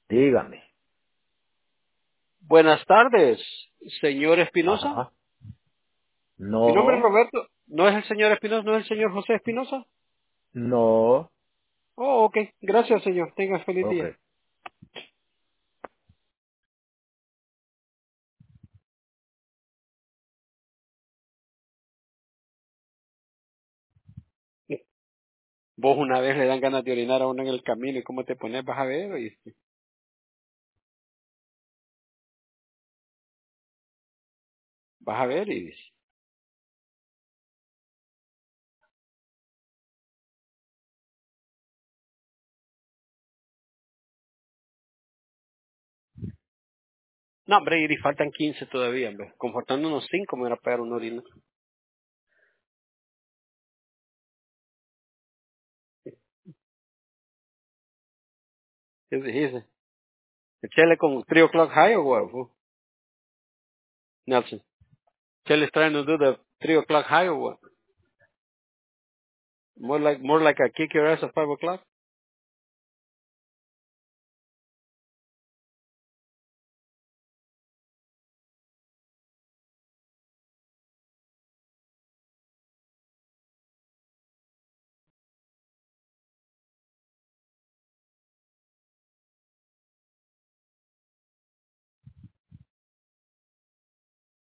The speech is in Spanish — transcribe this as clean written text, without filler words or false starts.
Dígame. Buenas tardes, señor Espinosa. Ajá. Mi nombre es No, Roberto. ¿No es el señor Espinosa? ¿No es el señor José Espinosa? no. Oh, ok. Gracias, señor. Tenga feliz Ok. día. Vos una vez le dan ganas de orinar a uno en el camino y cómo te pones, vas a ver, ¿oíste? Vas a ver y dice. No, hombre, y faltan 15 todavía, hombre. Confortando unos 5 me voy a pegar una orina. ¿Qué dijiste? Echele con 3 o'clock high o what? Nelson. Echele trying to do the 3 o'clock high or what? More like a kick your ass at 5 o'clock?